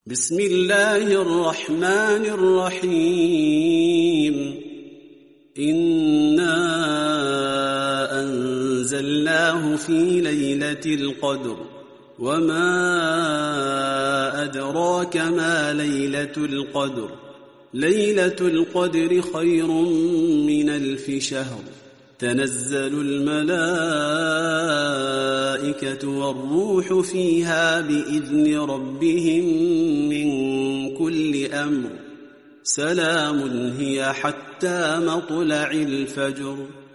بسم الله الرحمن الرحيم إنا أنزلناه في ليلة القدر وما أدراك ما ليلة القدر ليلة القدر خير من 1000 شهر تنزل الملائكة والروح فيها بإذن ربهم من كل أمر سلام هي حتى مطلع الفجر.